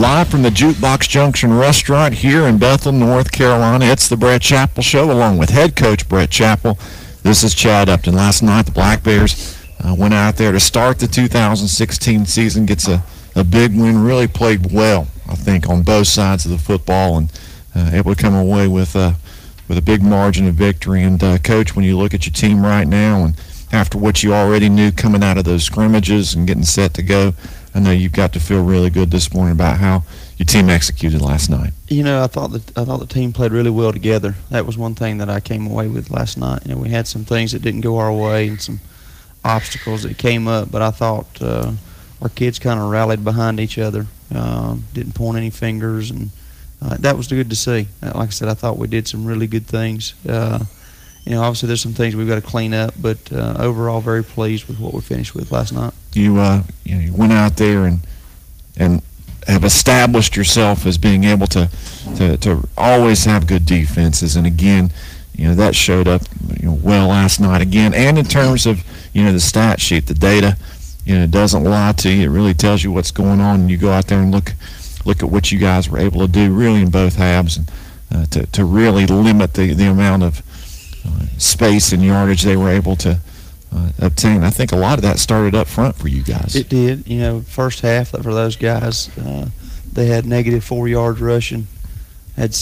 Live from the Jukebox Junction restaurant here in Bethel, North Carolina, it's the Brett Chappell Show along with head coach Brett Chappell. This is Chad Upton. Last night, the Black Bears went out there to start the 2016 season, gets a big win, really played well, I think, on both sides of the football, and able to come away with a big margin of victory. And, Coach, when you look at your team right now and after what you already knew coming out of those scrimmages and getting set to go, I know you've got to feel really good this morning about how your team executed last night. You know, I thought the team played really well together. That was one thing that I came away with last night. You know, we had some things that didn't go our way and some obstacles that came up, but I thought our kids kind of rallied behind each other, didn't point any fingers, and that was good to see. Like I said, I thought we did some really good things. You know, obviously there's some things we've got to clean up, but overall very pleased with what we finished with last night. You went out there and have established yourself as being able to always have good defenses, and again, you know, that showed up well last night again. And in terms of the stat sheet, the data, it doesn't lie to you. It really tells you what's going on, and you go out there and look at what you guys were able to do really in both halves, and to really limit the amount of space and yardage they were able to obtain. I think a lot of that started up front for you guys. It did. You know, first half for those guys, they had -4 yards rushing, had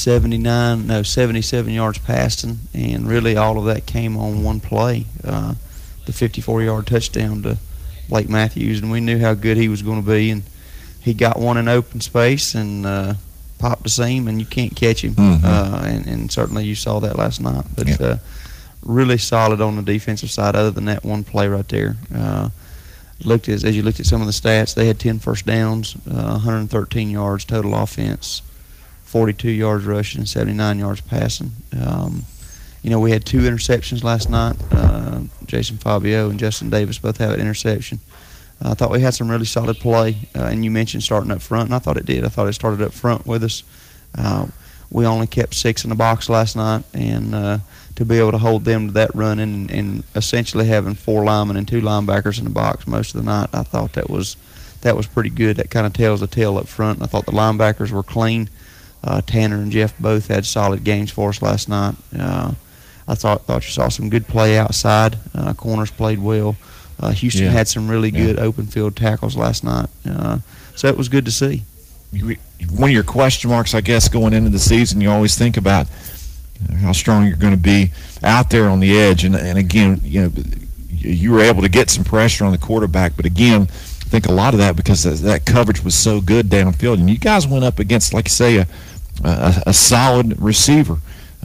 77 yards passing, and really all of that came on one play, the 54-yard touchdown to Blake Matthews, and we knew how good he was going to be, and he got one in open space and popped the seam, and you can't catch him. And certainly you saw that last night. But really solid on the defensive side other than that one play right there. As you looked at some of the stats, they had 10 first downs, 113 yards total offense, 42 yards rushing, 79 yards passing. We had 2 interceptions last night. Jason Fabio and Justin Davis both have an interception. I thought we had some really solid play, and you mentioned starting up front, and I thought it did. I thought it started up front with us. We only kept 6 in the box last night, and to be able to hold them to that run and essentially having 4 linemen and 2 linebackers in the box most of the night, I thought that was pretty good. That kind of tells the tale up front. I thought the linebackers were clean. Tanner and Jeff both had solid games for us last night. I thought you saw some good play outside. Corners played well. Houston had some really good open field tackles last night, so it was good to see. One of your question marks, I guess, going into the season, you always think about how strong you're going to be out there on the edge, and again, you were able to get some pressure on the quarterback, but again, I think a lot of that because that coverage was so good downfield, and you guys went up against, like you say, a solid receiver,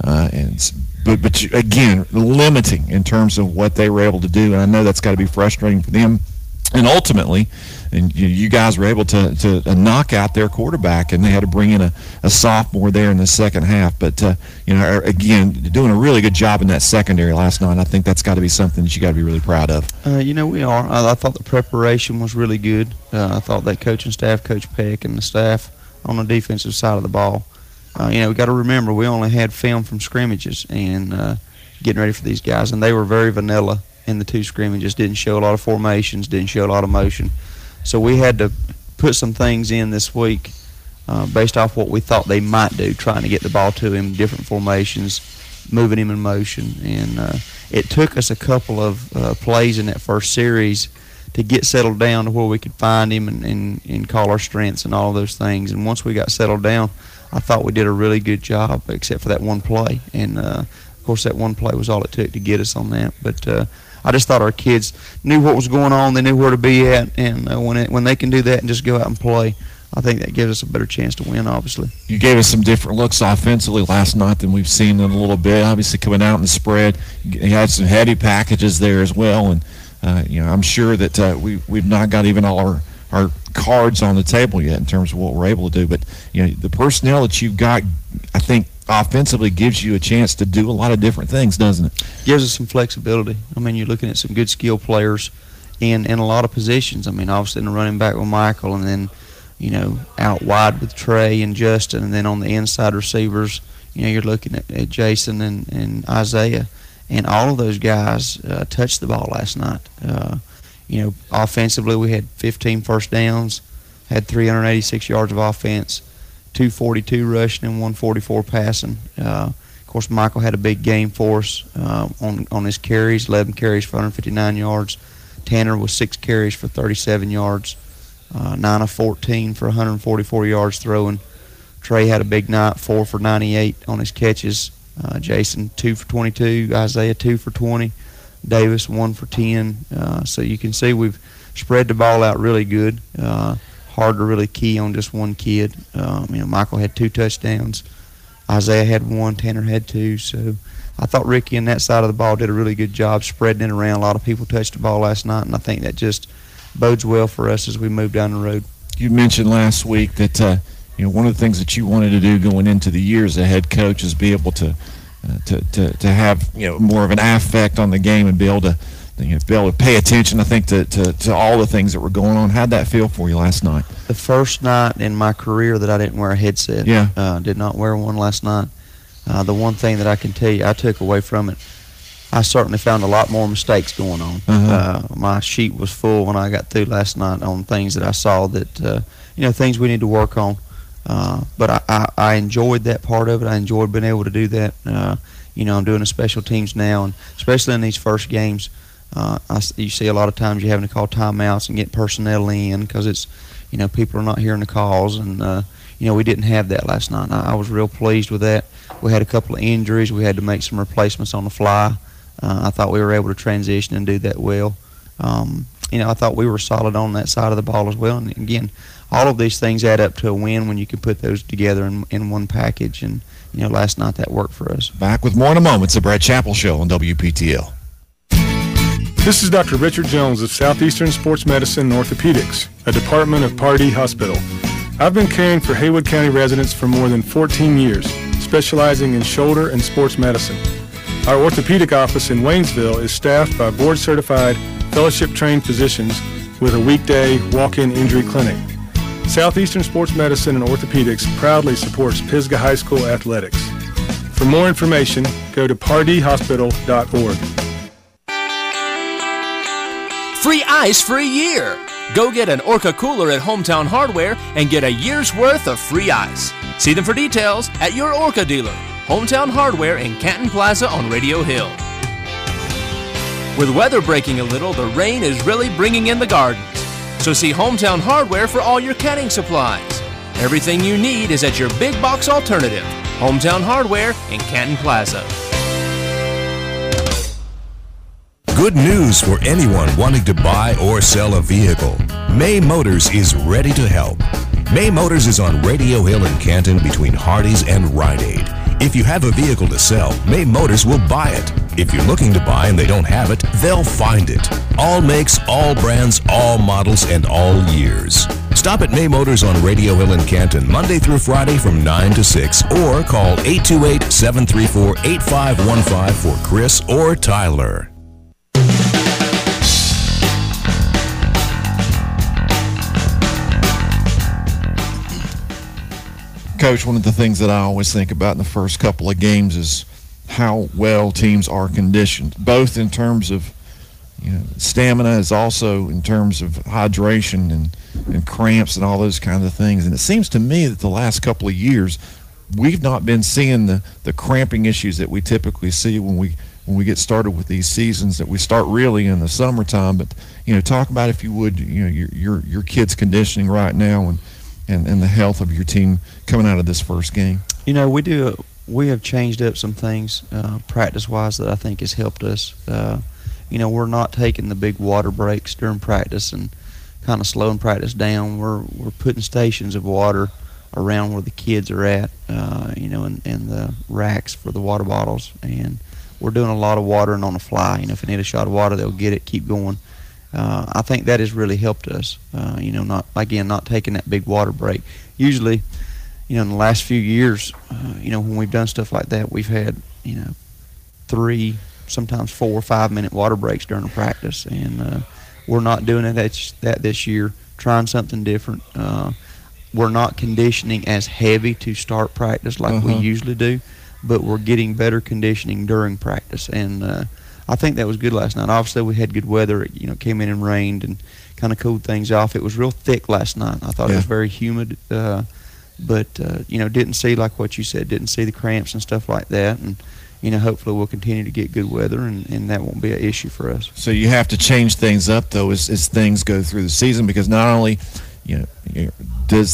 But again, limiting in terms of what they were able to do, and I know that's got to be frustrating for them. And ultimately, you guys were able to knock out their quarterback, and they had to bring in a sophomore there in the second half. But again, doing a really good job in that secondary last night. I think that's got to be something that you got to be really proud of. We are. I thought the preparation was really good. I thought that coaching staff, Coach Peck, and the staff on the defensive side of the ball. We got to remember we only had film from scrimmages and getting ready for these guys, and they were very vanilla in the 2 scrimmages. Didn't show a lot of formations, didn't show a lot of motion. So we had to put some things in this week based off what we thought they might do, trying to get the ball to him, different formations, moving him in motion. And it took us a couple of plays in that first series to get settled down to where we could find him and call our strengths and all of those things. And once we got settled down, I thought we did a really good job, except for that one play. And, of course, that one play was all it took to get us on that. But I just thought our kids knew what was going on. They knew where to be at. And when they can do that and just go out and play, I think that gives us a better chance to win, obviously. You gave us some different looks offensively last night than we've seen in a little bit. Obviously, coming out in the spread, you had some heavy packages there as well. And, I'm sure that we've not got even all our cards on the table yet in terms of what we're able to do. But, the personnel that you've got, I think, offensively gives you a chance to do a lot of different things, doesn't it? Gives us some flexibility. I mean, you're looking at some good skill players in a lot of positions. I mean, obviously in the running back with Michael, and then, out wide with Trey and Justin, and then on the inside receivers, you're looking at Jason and Isaiah. And all of those guys touched the ball last night. Offensively, we had 15 first downs, had 386 yards of offense, 242 rushing and 144 passing. Of course, Michael had a big game for us on his carries, 11 carries for 159 yards. Tanner was 6 carries for 37 yards, 9 of 14 for 144 yards throwing. Trey had a big night, 4 for 98 on his catches. Jason, 2 for 22. Isaiah, 2 for 20. Davis, 1 for 10. So you can see we've spread the ball out really good. Hard to really key on just one kid. Michael had 2 touchdowns. Isaiah had 1. Tanner had 2. So I thought Ricky on that side of the ball did a really good job spreading it around. A lot of people touched the ball last night, and I think that just bodes well for us as we move down the road. You mentioned last week that one of the things that you wanted to do going into the year as a head coach is be able to have more of an affect on the game and be able to pay attention. I think to all the things that were going on. How'd that feel for you last night? The first night in my career that I didn't wear a headset. Yeah. Did not wear one last night. The one thing that I can tell you I took away from it, I certainly found a lot more mistakes going on. My sheet was full when I got through last night on things that I saw that things we need to work on. But I enjoyed that part of it. I enjoyed being able to do that. I'm doing the special teams now, and especially in these first games, you see a lot of times you're having to call timeouts and get personnel in because it's, people are not hearing the calls, and we didn't have that last night. I was real pleased with that. We had a couple of injuries. We had to make some replacements on the fly. I thought we were able to transition and do that well. I thought we were solid on that side of the ball as well. And again, all of these things add up to a win when you can put those together in one package. And, last night that worked for us. Back with more in a moment. It's the Brad Chappell Show on WPTL. This is Dr. Richard Jones of Southeastern Sports Medicine and Orthopedics, a department of Pardee Hospital. I've been caring for Haywood County residents for more than 14 years, specializing in shoulder and sports medicine. Our orthopedic office in Waynesville is staffed by board-certified, fellowship-trained physicians with a weekday walk-in injury clinic. Southeastern Sports Medicine and Orthopedics proudly supports Pisgah High School athletics. For more information, go to pardeehospital.org. Free ice for a year. Go get an Orca cooler at Hometown Hardware and get a year's worth of free ice. See them for details at your Orca dealer. Hometown Hardware in Canton Plaza on Radio Hill. With weather breaking a little, the rain is really bringing in the gardens. So see Hometown Hardware for all your canning supplies. Everything you need is at your big box alternative, Hometown Hardware in Canton Plaza. Good news for anyone wanting to buy or sell a vehicle. May Motors is ready to help. May Motors is on Radio Hill in Canton between Hardee's and Rite Aid. If you have a vehicle to sell, May Motors will buy it. If you're looking to buy and they don't have it, they'll find it. All makes, all brands, all models, and all years. Stop at May Motors on Radio Hill in Canton Monday through Friday from 9 to 6 or call 828-734-8515 for Chris or Tyler. Coach, one of the things that I always think about in the first couple of games is how well teams are conditioned, both in terms of stamina, as also in terms of hydration and cramps and all those kinds of things. And it seems to me that the last couple of years we've not been seeing the cramping issues that we typically see when we get started with these seasons, that we start really in the summertime. But talk about, if you would, your kids' conditioning right now and the health of your team coming out of this first game. We have changed up some things practice-wise that I think has helped us. We're not taking the big water breaks during practice and kind of slowing practice down. We're putting stations of water around where the kids are at, and the racks for the water bottles. And we're doing a lot of watering on the fly. If they need a shot of water, they'll get it, keep going. I think that has really helped us. Not taking that big water break. Usually, in the last few years, when we've done stuff like that, we've had, 3, sometimes 4 or 5 minute water breaks during the practice, and we're not doing that this year. Trying something different. We're not conditioning as heavy to start practice like we usually do, but we're getting better conditioning during practice, and I think that was good last night. Obviously, we had good weather. It came in and rained and kind of cooled things off. It was real thick last night. I thought it Yeah. was very humid, but didn't see, like what you said, didn't see the cramps and stuff like that. And hopefully we'll continue to get good weather, and that won't be an issue for us. So you have to change things up though as things go through the season, because not only does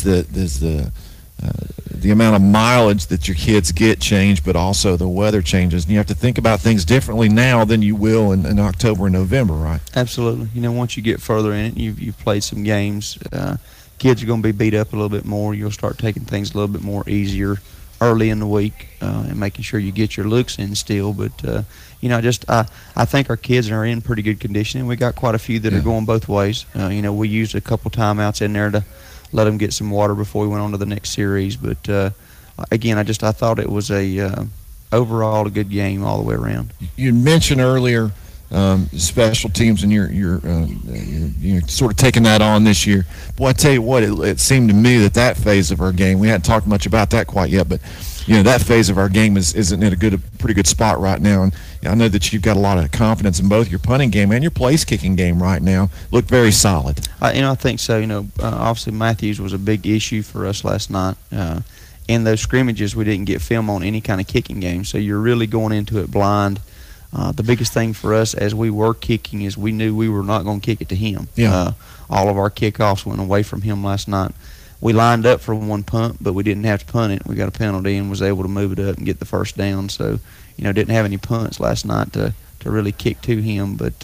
the amount of mileage that your kids get change, but also the weather changes, and you have to think about things differently now than you will in October and November, right? Absolutely. Once you get further in it, you've played some games. Kids are going to be beat up a little bit more. You'll start taking things a little bit more easier early in the week, and making sure you get your looks in still. But I think our kids are in pretty good condition, and we got quite a few that are going both ways. We used a couple timeouts in there to let them get some water before we went on to the next series. But again, I thought it was overall a good game all the way around. You mentioned earlier special teams, and you're sort of taking that on this year. Boy, I tell you what, it seemed to me that phase of our game, we hadn't talked much about that quite yet, but that phase of our game isn't in a pretty good spot right now. And I know that you've got a lot of confidence in both your punting game and your place kicking game right now. Look very solid. I think so. Obviously Matthews was a big issue for us last night. In those scrimmages, we didn't get film on any kind of kicking game, so you're really going into it blind. The biggest thing for us as we were kicking is we knew we were not going to kick it to him. Yeah. All of our kickoffs went away from him last night. We lined up for one punt, but we didn't have to punt it. We got a penalty and was able to move it up and get the first down. So, didn't have any punts last night to really kick to him. But,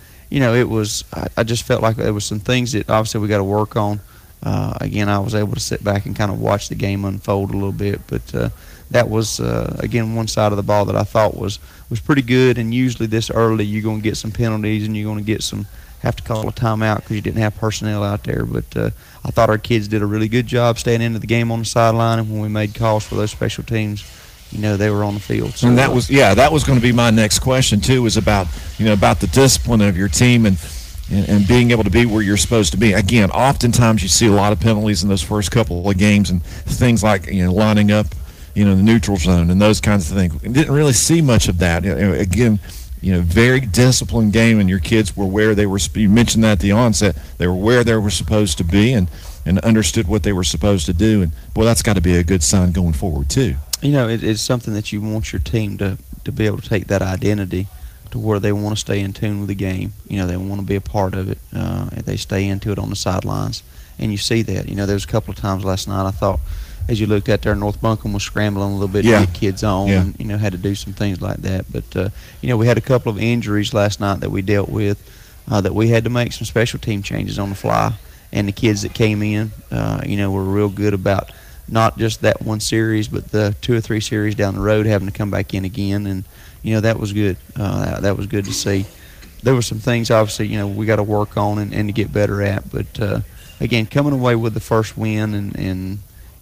it was – I just felt like there was some things that obviously we got to work on. Again, I was able to sit back and kind of watch the game unfold a little bit. But that was, again, one side of the ball that I thought was pretty good. And usually this early you're going to get some penalties and you're going to get have to call a timeout because you didn't have personnel out there. But I thought our kids did a really good job staying into the game on the sideline, and when we made calls for those special teams, they were on the field. So, and that was going to be my next question too, was about the discipline of your team and being able to be where you're supposed to be. Again, oftentimes you see a lot of penalties in those first couple of games and things like lining up the neutral zone and those kinds of things. Didn't really see much of that. Again, very disciplined game, and your kids were where they were. You mentioned that at the onset. They were where they were supposed to be and understood what they were supposed to do. And, boy, that's got to be a good sign going forward, too. It's something that you want your team to be able to take that identity to where they want to stay in tune with the game. They want to be a part of it. They stay into it on the sidelines. And you see that. There was a couple of times last night I thought, as you looked at there, North Buncombe was scrambling a little bit to get kids on, and had to do some things like that. But we had a couple of injuries last night that we dealt with, that we had to make some special team changes on the fly. And the kids that came in, were real good about not just that one series, but the 2 or 3 series down the road having to come back in again. And that was good. That was good to see. There were some things obviously we got to work on and to get better at. But again, coming away with the first win and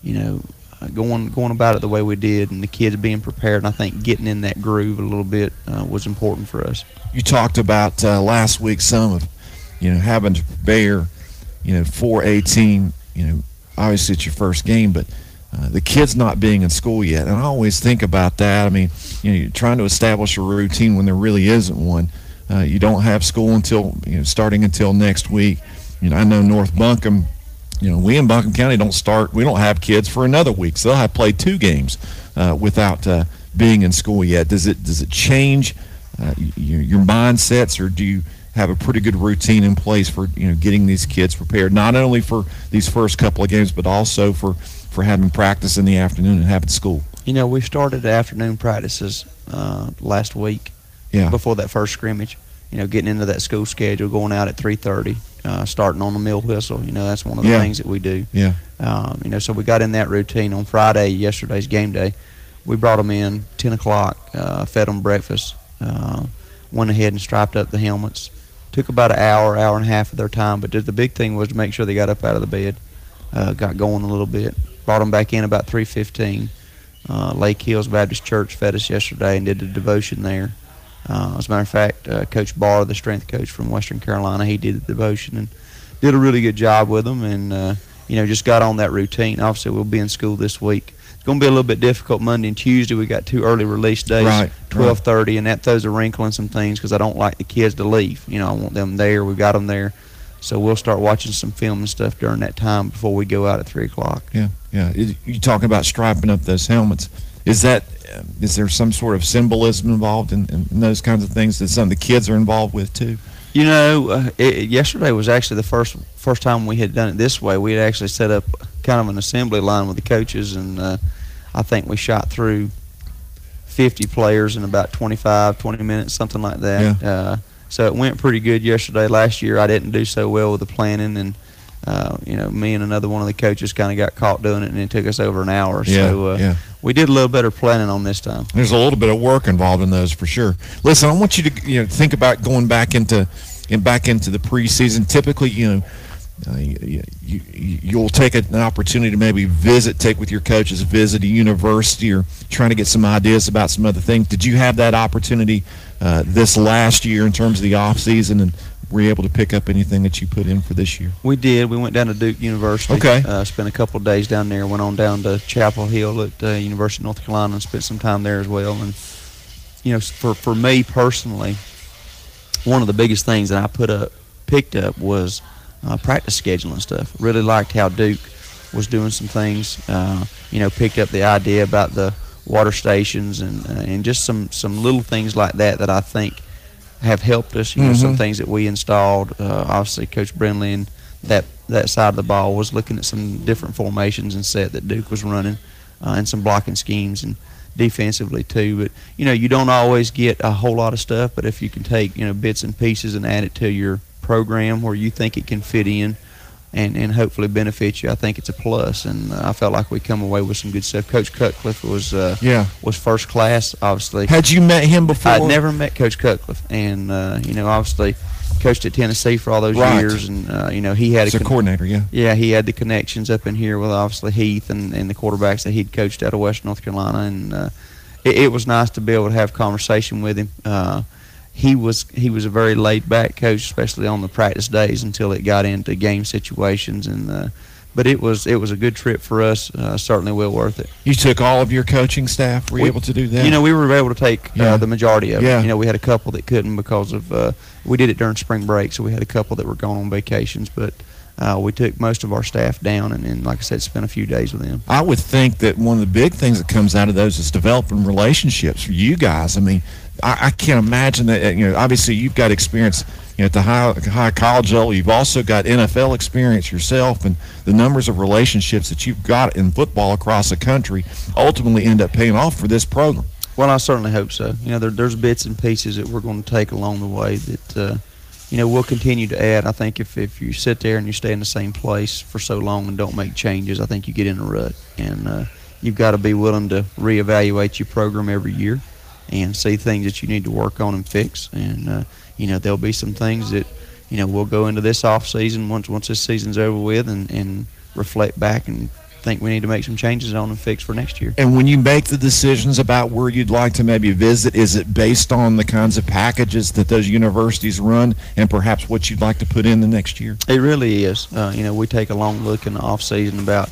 going about it the way we did, and the kids being prepared, and I think getting in that groove a little bit was important for us. You talked about last week some of, having to bear, for a team, obviously it's your first game, but the kids not being in school yet. And I always think about that. I mean, you're trying to establish a routine when there really isn't one. You don't have school until, starting until next week. I know North Buncombe, we in Buncombe County we don't have kids for another week, so they'll have played 2 games without being in school yet. Does it change your mindsets, or do you have a pretty good routine in place for getting these kids prepared, not only for these first couple of games, but also for having practice in the afternoon and having school? We started afternoon practices last week before that first scrimmage. Getting into that school schedule, going out at 3:30. Starting on the mill whistle, that's one of the things that we do. Yeah. So we got in that routine on Friday, yesterday's game day. We brought them in 10 o'clock, fed them breakfast, went ahead and striped up the helmets. Took about an hour and a half of their time, but the big thing was to make sure they got up out of the bed, got going a little bit. Brought them back in about 3:15. Lake Hills Baptist Church fed us yesterday and did the devotion there. As a matter of fact, Coach Barr, the strength coach from Western Carolina, he did the devotion and did a really good job with them, and just got on that routine. Obviously, we'll be in school this week. It's going to be a little bit difficult Monday and Tuesday. We got 2 early release days, right, 12:30, and that throws a wrinkle in some things because I don't like the kids to leave. I want them there. We've got them there. So we'll start watching some film and stuff during that time before we go out at 3 o'clock. Yeah. You're talking about striping up those helmets. Is there some sort of symbolism involved in those kinds of things that some of the kids are involved with too? Yesterday was actually the first time we had done it this way. We had actually set up kind of an assembly line with the coaches, and I think we shot through 50 players in about 20 minutes, something like that. Yeah. So it went pretty good yesterday. Last year I didn't do so well with the planning, and me and another one of the coaches kind of got caught doing it, and it took us over an hour. So we did a little better planning on this time. There's a little bit of work involved in those for sure. Listen, I want you to think about going back into the preseason. Typically, you'll take an opportunity to maybe take with your coaches, visit a university, or trying to get some ideas about some other things. Did you have that opportunity this last year in terms of the off season, and were you able to pick up anything that you put in for this year? We did. We went down to Duke University. Okay. Spent a couple of days down there. Went on down to Chapel Hill at University of North Carolina and spent some time there as well. And for me personally, one of the biggest things that I picked up was practice scheduling stuff. Really liked how Duke was doing some things. Picked up the idea about the water stations and just some little things like that I think have helped us. Some things that we installed. Obviously, Coach Brindley and that side of the ball was looking at some different formations and set that Duke was running, and some blocking schemes and defensively too. But you don't always get a whole lot of stuff. But if you can take bits and pieces and add it to your program where you think it can fit in and hopefully benefit you, I think it's a plus. And I felt like we come away with some good stuff. Coach Cutcliffe was first class, obviously. Had you met him before? I'd never met Coach Cutcliffe, and obviously coached at Tennessee for all those years, and he had a coordinator. Yeah, he had the connections up in here with obviously Heath and the quarterbacks that he'd coached out of West North Carolina, and it was nice to be able to have a conversation with him. He was a very laid-back coach, especially on the practice days until it got into game situations. But it was a good trip for us. Certainly well worth it. You took all of your coaching staff. Were you able to do that? We were able to take the majority of it. Yeah. We had a couple that couldn't because of we did it during spring break, so we had a couple that were gone on vacations. But we took most of our staff down and like I said, spent a few days with them. I would think that one of the big things that comes out of those is developing relationships for you guys. I mean, I can't imagine that. Obviously you've got experience at the high college level. You've also got NFL experience yourself, and the numbers of relationships that you've got in football across the country ultimately end up paying off for this program. Well, I certainly hope so. There's bits and pieces that we're going to take along the way that we'll continue to add. I think if you sit there and you stay in the same place for so long and don't make changes, I think you get in a rut, and you've got to be willing to reevaluate your program every year and see things that you need to work on and fix. And there'll be some things that we'll go into this off season once this season's over with and reflect back and think we need to make some changes on and fix for next year. And when you make the decisions about where you'd like to maybe visit, is it based on the kinds of packages that those universities run and perhaps what you'd like to put in the next year? It really is. We take a long look in the off season about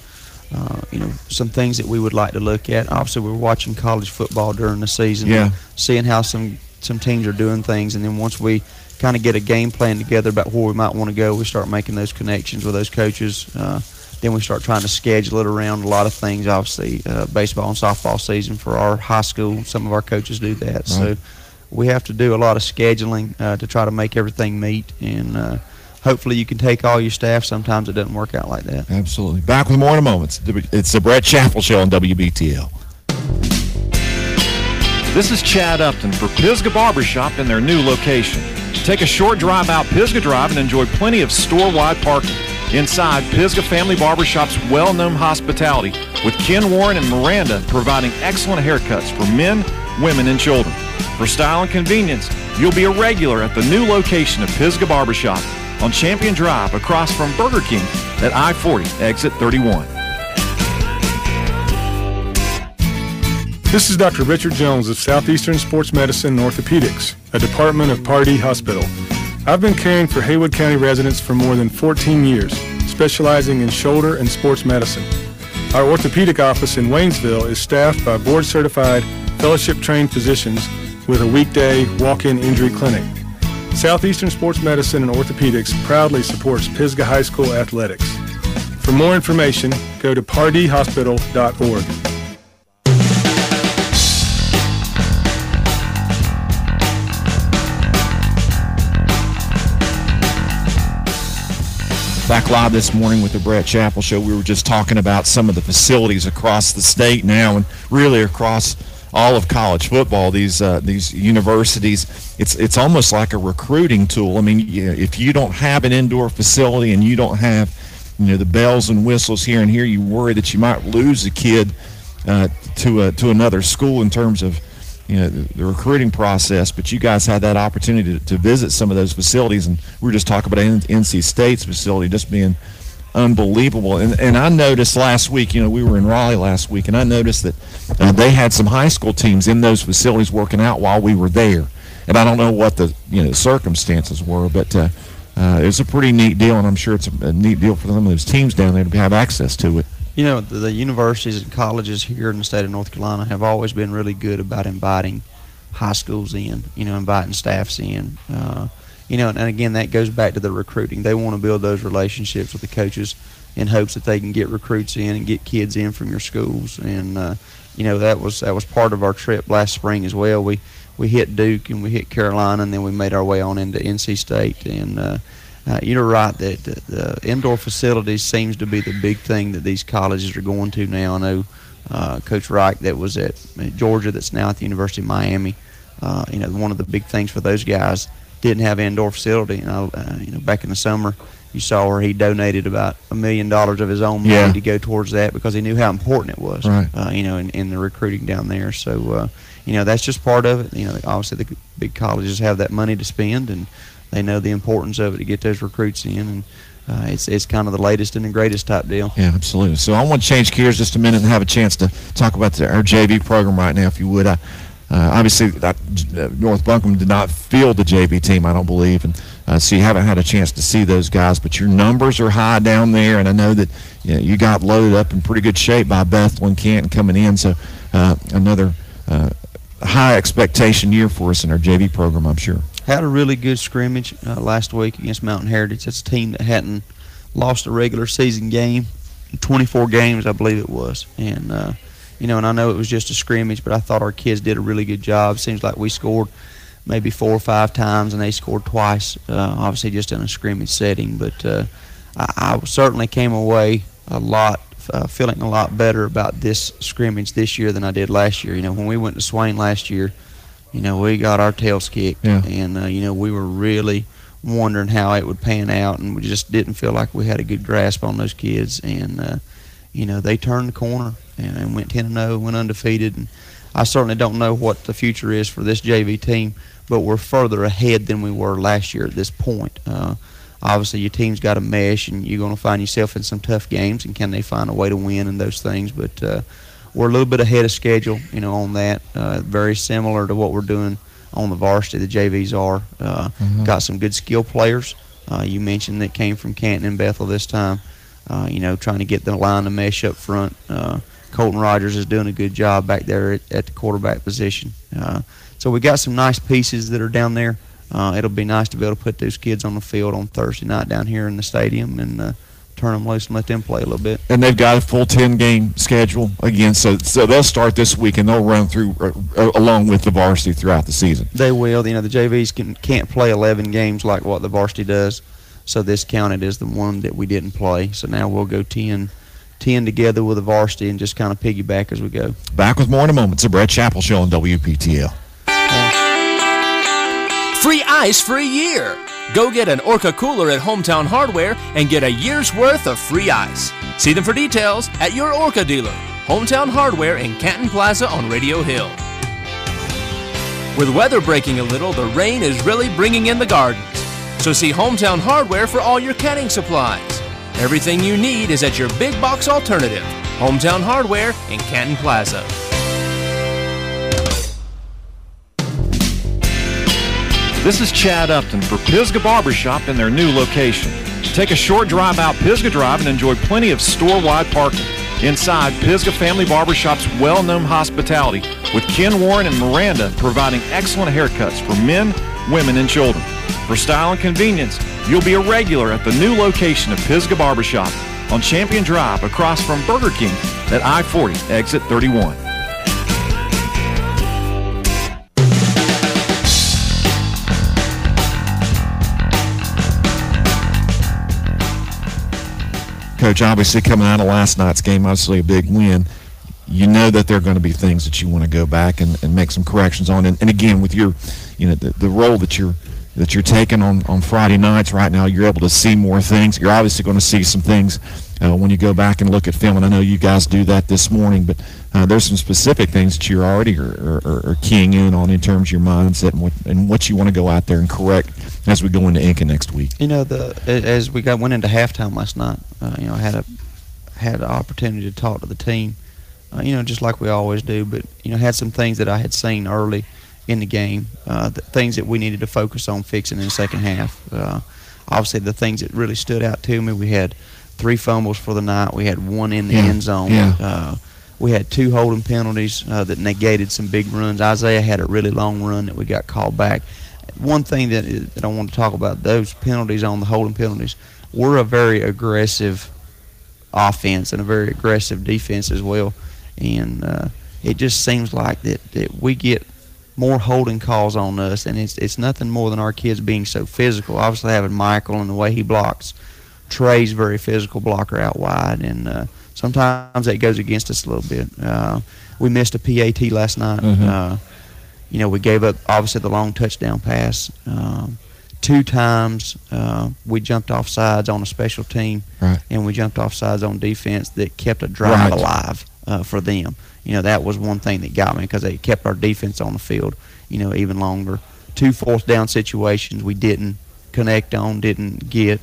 some things that we would like to look at. Obviously, we're watching college football during the season, seeing how some teams are doing things, and then once we kind of get a game plan together about where we might want to go, we start making those connections with those coaches. Then we start trying to schedule it around a lot of things. Obviously, baseball and softball season for our high school, some of our coaches do that. Right. So we have to do a lot of scheduling to try to make everything meet, and hopefully you can take all your staff. Sometimes it doesn't work out like that. Absolutely. Back with more in a moment. It's the Brett Chappell Show on WBTL. This is Chad Upton for Pisgah Barbershop in their new location. Take a short drive out Pisgah Drive and enjoy plenty of store-wide parking. Inside, Pisgah Family Barbershop's well-known hospitality with Ken Warren and Miranda providing excellent haircuts for men, women, and children. For style and convenience, you'll be a regular at the new location of Pisgah Barbershop on Champion Drive across from Burger King at I-40, exit 31. This is Dr. Richard Jones of Southeastern Sports Medicine and Orthopedics, a department of Pardee Hospital. I've been caring for Haywood County residents for more than 14 years, specializing in shoulder and sports medicine. Our orthopedic office in Waynesville is staffed by board-certified, fellowship-trained physicians with a weekday walk-in injury clinic. Southeastern Sports Medicine and Orthopedics proudly supports Pisgah High School athletics. For more information, go to pardeehospital.org. Back live this morning with the Brett Chappell Show. We were just talking about some of the facilities across the state now and really across all of college football, these universities. It's almost like a recruiting tool. I mean, if you don't have an indoor facility and you don't have, the bells and whistles here and here, you worry that you might lose a kid to another school in terms of the recruiting process. But you guys had that opportunity to visit some of those facilities, and we were just talking about NC State's facility just being unbelievable. And I noticed last week, we were in Raleigh last week, and I noticed that they had some high school teams in those facilities working out while we were there. And I don't know what the circumstances were, but it was a pretty neat deal, and I'm sure it's a neat deal for some of those teams down there to have access to it. The universities and colleges here in the state of North Carolina have always been really good about inviting high schools in, inviting staffs in. And again, that goes back to the recruiting. They want to build those relationships with the coaches in hopes that they can get recruits in and get kids in from your schools. And, that was part of our trip last spring as well. We hit Duke and we hit Carolina, and then we made our way on into NC State. And you're right that the indoor facilities seems to be the big thing that these colleges are going to now. I know Coach Reich that was at Georgia that's now at the University of Miami. One of the big things for those guys didn't have an indoor facility. Back in the summer, you saw where he donated about $1 million of his own money to go towards that because he knew how important it was, right. In the recruiting down there. So, that's just part of it. Obviously the big colleges have that money to spend, and they know the importance of it to get those recruits in, and it's kind of the latest and the greatest type deal. Yeah, absolutely. So I want to change gears just a minute and have a chance to talk about our JV program right now, if you would. Obviously, North Buncombe did not field the JV team, I don't believe, and so you haven't had a chance to see those guys. But your numbers are high down there, and I know that you got loaded up in pretty good shape by Bethel and Canton coming in. So another high expectation year for us in our JV program, I'm sure. Had a really good scrimmage last week against Mountain Heritage. That's a team that hadn't lost a regular season game in 24 games, I believe it was. And, and I know it was just a scrimmage, but I thought our kids did a really good job. Seems like we scored maybe 4 or 5 times, and they scored twice, obviously just in a scrimmage setting. But I certainly came away feeling a lot better about this scrimmage this year than I did last year. When we went to Swain last year, we got our tails kicked, and, we were really wondering how it would pan out, and we just didn't feel like we had a good grasp on those kids. And, they turned the corner and went 10-0, went undefeated. And I certainly don't know what the future is for this JV team, but we're further ahead than we were last year at this point. Obviously, your team's got to mesh, and you're going to find yourself in some tough games, and can they find a way to win and those things. But we're a little bit ahead of schedule, on that. Very similar to what we're doing on the varsity. The JVs are. Got some good skill players. You mentioned that came from Canton and Bethel this time. Trying to get the line to mesh up front. Colton Rogers is doing a good job back there at the quarterback position. So we got some nice pieces that are down there. It'll be nice to be able to put those kids on the field on Thursday night down here in the stadium and turn them loose and let them play a little bit. And they've got a full 10-game schedule again, so they'll start this week and they'll run through along with the varsity throughout the season. They will. The JVs can't play 11 games like what the varsity does, so this counted as the one that we didn't play. So now we'll go 10 together with the varsity and just kind of piggyback as we go. Back with more in a moment. It's the Brett Chappell Show on WPTL. Free ice for a year. Go get an Orca cooler at Hometown Hardware and get a year's worth of free ice. See them for details at your Orca dealer. Hometown Hardware in Canton Plaza on Radio Hill. With weather breaking a little, the rain is really bringing in the gardens. So see Hometown Hardware for all your canning supplies. Everything you need is at your big box alternative, Hometown Hardware in Canton Plaza. This is Chad Upton for Pisgah Barbershop in their new location. Take a short drive out Pisgah Drive and enjoy plenty of store-wide parking. Inside, Pisgah Family Barbershop's well-known hospitality with Ken Warren and Miranda providing excellent haircuts for men, women, and children. For style and convenience, you'll be a regular at the new location of Pisgah Barbershop on Champion Drive across from Burger King at I-40, exit 31. Coach, obviously coming out of last night's game, obviously a big win. You know that there are going to be things that you want to go back and make some corrections on. And again, with your, the role that you're taking on Friday nights right now, you're able to see more things. You're obviously going to see some things when you go back and look at film. And I know you guys do that this morning, but there's some specific things that you're already are keying in on in terms of your mindset and what you want to go out there and correct as we go into Inca next week. As we went into halftime last night, I had the opportunity to talk to the team, just like we always do, but had some things that I had seen early in the game, things that we needed to focus on fixing in the second half. Obviously, the things that really stood out to me, we had 3 fumbles for the night. We had 1 in the end zone. Yeah. We had 2 holding penalties that negated some big runs. Isaiah had a really long run that we got called back. One thing that I want to talk about, those penalties on the holding penalties, we're a very aggressive offense and a very aggressive defense as well. And it just seems like that we get more holding calls on us, and it's nothing more than our kids being so physical. Obviously, having Michael and the way he blocks, Trey's very physical blocker out wide, and sometimes that goes against us a little bit. We missed a PAT last night. Mm-hmm. We gave up, obviously, the long touchdown pass. 2 times we jumped off sides on a special team, right, and we jumped off sides on defense that kept a drive alive for them. That was one thing that got me because they kept our defense on the field, even longer. 2 fourth-down situations we didn't connect on, didn't get.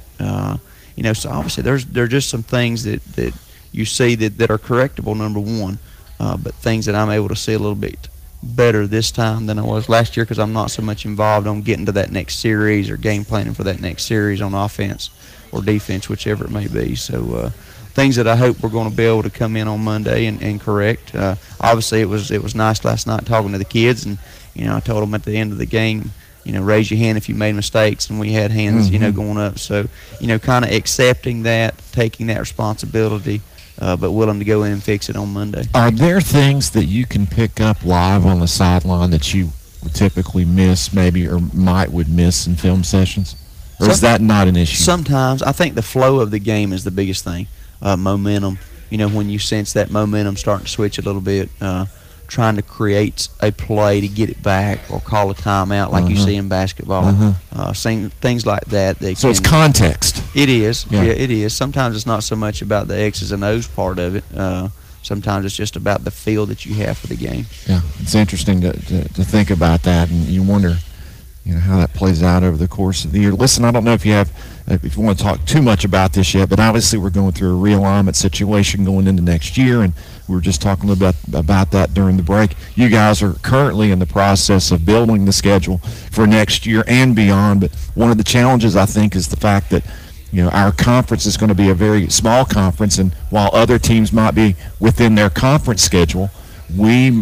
So obviously there are just some things that you see that are correctable, number one, but things that I'm able to see a little bit better this time than I was last year because I'm not so much involved on getting to that next series or game planning for that next series on offense or defense, whichever it may be. So things that I hope we're going to be able to come in on Monday and correct. Obviously, it was nice last night talking to the kids, and I told them at the end of the game, raise your hand if you made mistakes, and we had hands, mm-hmm. Going up. So, kind of accepting that, taking that responsibility, but willing to go in and fix it on Monday. Are there things that you can pick up live on the sideline that you would typically miss, maybe, or would miss in film sessions? Or is that not an issue? Sometimes. I think the flow of the game is the biggest thing. Momentum, when you sense that momentum starting to switch a little bit, trying to create a play to get it back or call a timeout like you see in basketball, seeing things like that. So it's context. It is. Yeah, it is. Sometimes it's not so much about the X's and O's part of it. Sometimes it's just about the feel that you have for the game. Yeah, it's interesting to think about that, and you wonder how that plays out over the course of the year. Listen, I don't know if you want to talk too much about this yet, but obviously we're going through a realignment situation going into next year, and we were just talking a little bit about that during the break. You guys are currently in the process of building the schedule for next year and beyond, but one of the challenges, I think, is the fact that our conference is going to be a very small conference, and while other teams might be within their conference schedule, we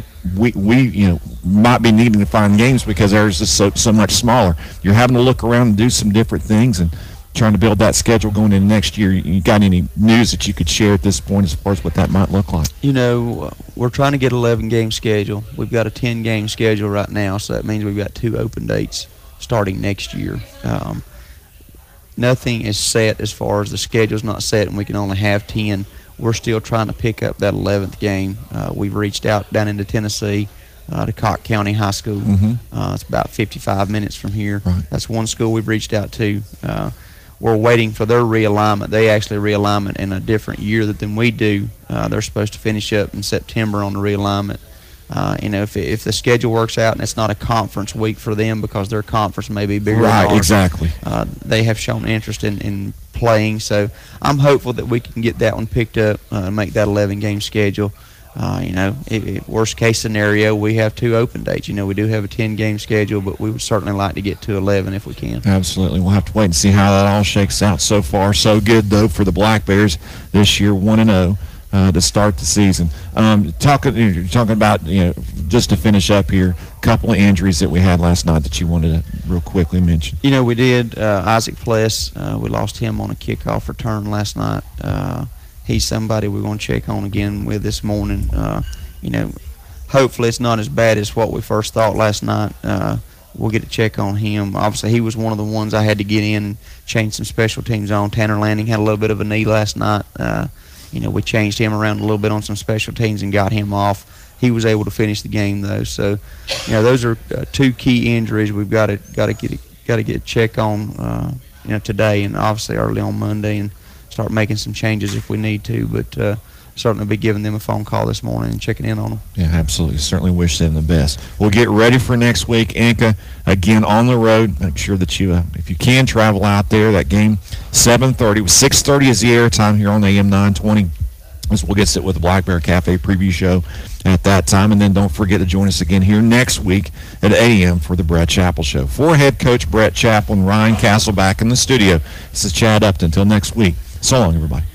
might be needing to find games because ours is so much smaller. You're having to look around and do some different things and trying to build that schedule going into next year. You got any news that you could share at this point as far as what that might look like? We're trying to get an 11-game schedule. We've got a 10-game schedule right now, so that means we've got 2 open dates starting next year. Nothing is set as far as the schedule's not set, and we can only have 10. We're still trying to pick up that 11th game. We've reached out down into Tennessee to Cocke County High School. Mm-hmm. It's about 55 minutes from here. Right. That's one school we've reached out to. We're waiting for their realignment. They actually realignment in a different year than we do. They're supposed to finish up in September on the realignment. If the schedule works out and it's not a conference week for them because their conference may be bigger than ours. Right, exactly. They have shown interest in playing, so I'm hopeful that we can get that one picked up and make that 11-game schedule. Worst case scenario, we have 2 open dates. We do have a 10-game schedule, but we would certainly like to get to 11 if we can. Absolutely. We'll have to wait and see how that all shakes out. So far, so good, though, for the Black Bears this year, 1-0. To start the season. You're talking about just to finish up here, a couple of injuries that we had last night that you wanted to real quickly mention. You know, we did. Isaac Pless, we lost him on a kickoff return last night. He's somebody we're going to check on again with this morning. You know, hopefully it's not as bad as what we first thought last night. We'll get a check on him. Obviously, he was one of the ones I had to get in and change some special teams on. Tanner Lanning had a little bit of a knee last night. You know, we changed him around a little bit on some special teams and got him off. He was able to finish the game though. So, you know, those are two key injuries we've got to get a check on. You know, today and obviously early on Monday, and start making some changes if we need to. But certainly be giving them a phone call this morning and checking in on them. Yeah, absolutely. Certainly wish them the best. We'll get ready for next week. Inca, again, on the road. Make sure that you, if you can, travel out there. That game, 7:30. 6:30 is the airtime here on AM 920. As we'll get sit with the Black Bear Cafe preview show at that time. And then don't forget to join us again here next week at 8 a.m. for the Brett Chappell Show. For head coach Brett Chappell and Ryan Castleback in the studio, this is Chad Upton. Until next week, so long, everybody.